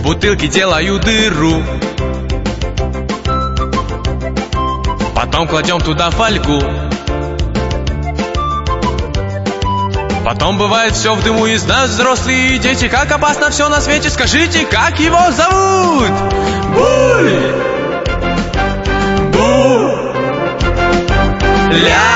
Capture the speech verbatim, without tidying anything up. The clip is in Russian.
бутылке делаю дыру, потом кладем туда фольгу. Потом бывает все в дыму, и знают взрослые и дети, как опасно все на свете. Скажите, как его зовут? Буль! Бу! Ля!